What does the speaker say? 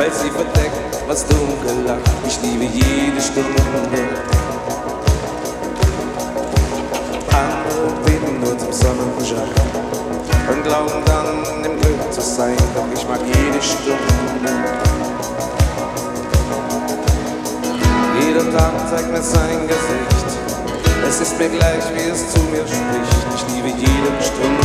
weil sie verdeckt, was dunkel lag. Ich liebe jede Stunde. Andere beten nur zum Sonnenschein und glauben dann im Glück zu sein, doch ich mag jede Stunde. Jeder Tag zeigt mir sein Gesicht, es ist mir gleich, wie es zu mir spricht. Ich liebe jede Stunde.